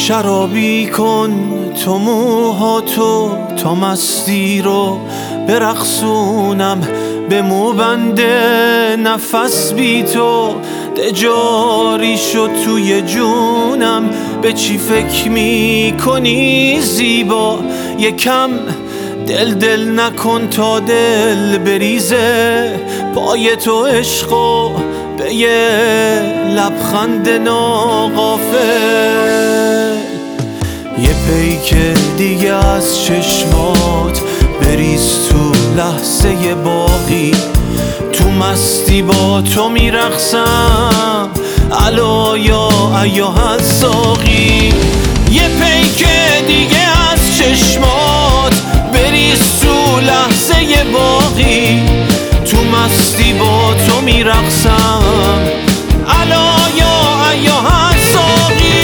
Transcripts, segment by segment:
شرابی کن تو موهاتو تا مستی رو برقصونم، به موبند نفس بی تو جاری شد توی جونم. به چی فکر می کنی زیبا؟ یکم دل نکن تا دل بریزه پای تو عشقو به یه لبخند ناغافل. یه پیک دیگه از چشمات بریز تو لحظه باقی، تو مستی با تو میرقصم الا یا ایها ساقی. یه پیک دیگه از چشمات بریز تو لحظه باقی، تو مستی با تو میرقصم الا یا ایها ساقی.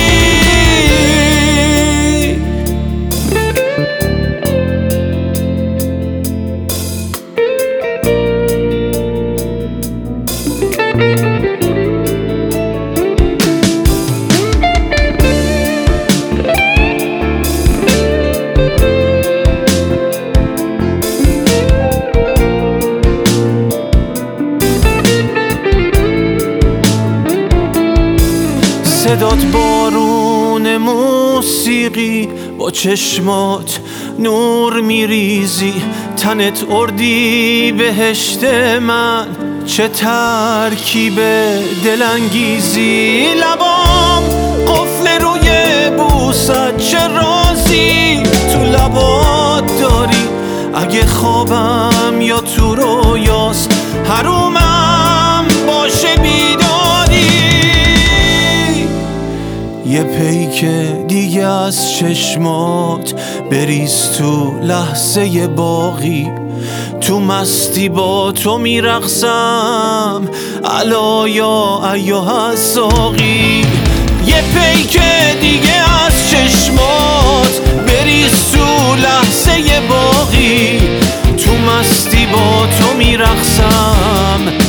صدات بارون موسیقی، با چشمات نور میریزی، تنت اردی بهشت من، چه ترکیب دلانگیزی. لبام قفل روی بوست، چه رازی تو لبات داری. اگه خوابم یا تو رویاست حرومم باشه بیداری. یه پیک دیگه از چشمات بریز تو لحظه باقی، تو مستی با تو میرقصم الا یا ایها ساقی. یه پیک دیگه از چشمات بریز تو لحظه باقی، تو مستی با تو میرقصم